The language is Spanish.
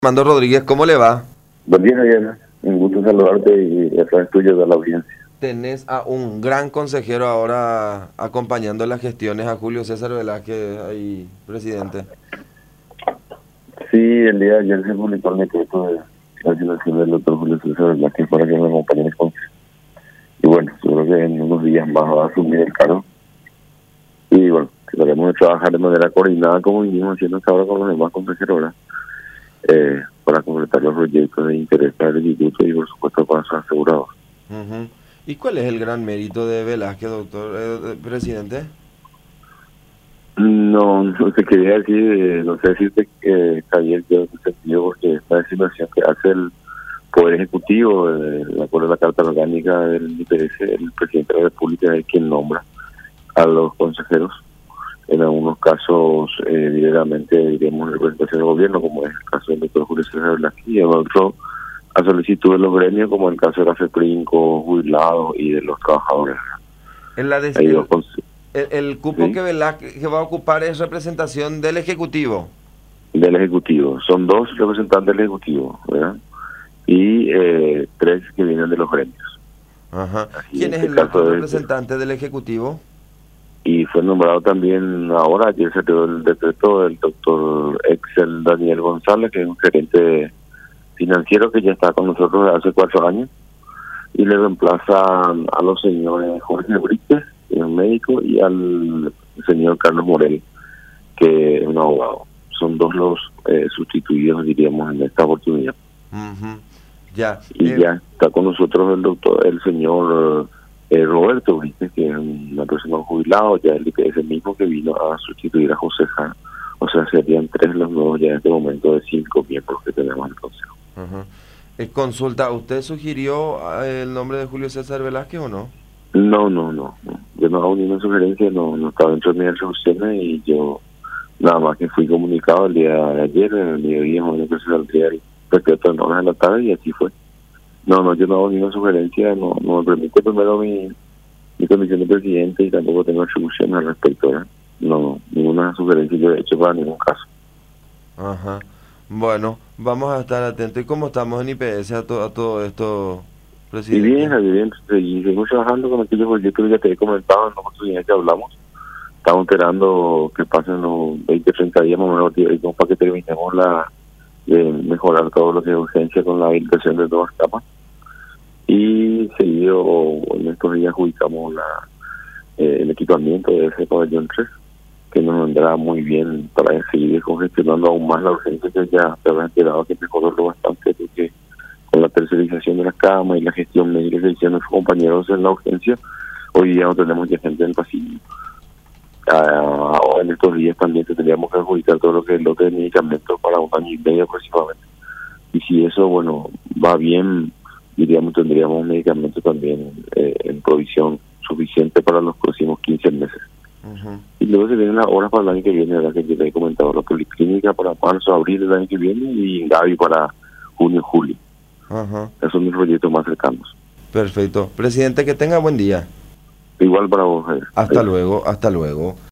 Armando Rodríguez, ¿cómo le va? Buen día, Diana. Un gusto saludarte y a través tuyo de la audiencia. Tenés a un gran consejero ahora acompañando las gestiones a Julio César Velázquez, ahí, presidente. Sí, el día de ayer se publicó el decreto de la asignación del doctor Julio César Velázquez para que me acompañe en el consejo. Y bueno, seguro que en unos días más va a asumir el cargo. Y bueno, trataremos de trabajar de manera coordinada como vinimos haciendo hasta ahora con los demás consejeros, ¿verdad? Para completar los proyectos de interés para el instituto y por supuesto para sus asegurados. Ujú. ¿Y cuál es el gran mérito de Velázquez, doctor, presidente? No te quería decir, no sé decirte que Javier, yo en ese sentido, porque esta designación que hace el Poder Ejecutivo, de acuerdo a la Carta Orgánica del IPS, el Presidente de la República es quien nombra a los consejeros, en algunos casos directamente, diremos, en representación del gobierno, como es el caso del doctor Julio César Velázquez, y en otro a solicitud de los gremios, como el caso de la FEPRINCO, jubilados y de los trabajadores. En la Hay dos el cupo ¿sí? que Velázquez va a ocupar es representación del Ejecutivo. Del Ejecutivo. Son dos representantes del Ejecutivo, ¿verdad? Y tres que vienen de los gremios. Ajá. Así ¿Quién en es este el caso otro representante del Ejecutivo? y fue nombrado también ahora, ayer se dio el decreto del doctor Excel Daniel González, que es un gerente financiero que ya está con nosotros desde hace 4 años, y le reemplaza a los señores Jorge Brites, que es un médico, y al señor Carlos Morel, que es un abogado. Son dos los sustituidos, diríamos, en esta oportunidad. Ujú. Ya. Y ya está con nosotros el señor Roberto Brites, que es una persona jubilado, ya el IPS mismo que vino a sustituir a José Jara. O sea, serían 3 los nuevos ya en este momento de 5 miembros que tenemos en el Consejo. Ujú. Consulta, ¿usted sugirió el nombre de Julio César Velázquez o no? No. Yo no hago ninguna sugerencia, no estaba dentro de mis resoluciones y yo nada más que fui comunicado el día de ayer, en el mediodía, más o menos que se saldría el decreto en horas de la tarde y así fue. No, yo no hago ninguna sugerencia, no me permite primero mi condición de presidente y tampoco tengo atribuciones al respecto, ¿eh? No, ninguna sugerencia yo he hecho para ningún caso. Ajá. Bueno, vamos a estar atentos. ¿Y cómo estamos en IPS a todo esto, Y bien, presidente? Javier, bien, seguimos trabajando con aquellos proyectos que ya te he comentado en la oportunidad que hablamos. Estamos esperando que pasen los 20, 30 días más o menos para que terminemos de mejorar todo lo que es urgencia con la habilitación de nuevas capas. Y seguido, en estos días adjudicamos el equipamiento de ese pabellón 3, que nos vendrá muy bien para seguir congestionando aún más la urgencia que ya se había enterado que mejoró bastante, porque con la tercerización de las camas y la gestión médica que hicieron nuestros compañeros en la urgencia, hoy día no tenemos ya gente en el pasillo. Ahora en estos días también tendríamos que adjudicar todo lo que es el lote de medicamentos para 1 año y medio aproximadamente. Y si eso, bueno, va bien, diríamos, tendríamos un medicamento también en provisión suficiente para los próximos 15 meses. Ujú. Y luego se vienen las horas para el año que viene, ¿verdad? Que ya te he comentado, la policlínica para marzo, abril del año que viene y Gavi para junio, julio. Ajá. Esos son mis proyectos más cercanos. Perfecto. Presidente, que tenga buen día. Igual para vos, Hasta luego, hasta luego.